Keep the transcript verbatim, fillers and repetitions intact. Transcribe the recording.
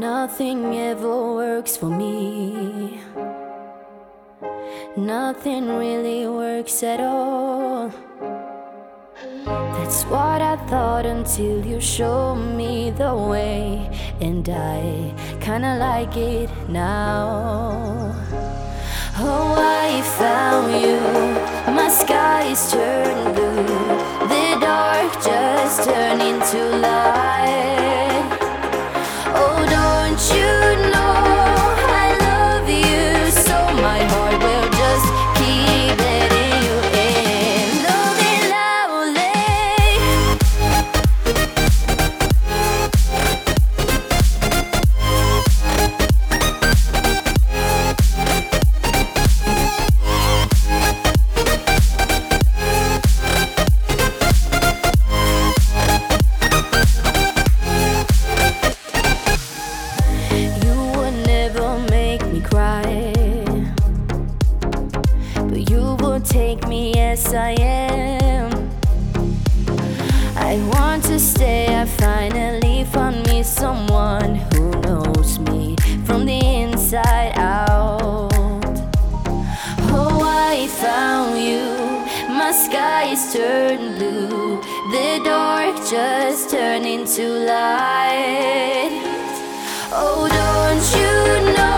Nothing ever works for me. Nothing really works at all. That's what I thought until you showed me the way, and I kinda like it now. Oh, I found you. My skies turned blue. The dark just turned into light. Oh, don't you know I love you so my heart will just keep letting you in. Love it loudly. You would never make me cry, but you will take me as I am. I want to stay. I finally found me someone who knows me from the inside out. Oh, I found you. My skies turned blue. The dark just turned into light. Oh, don't you know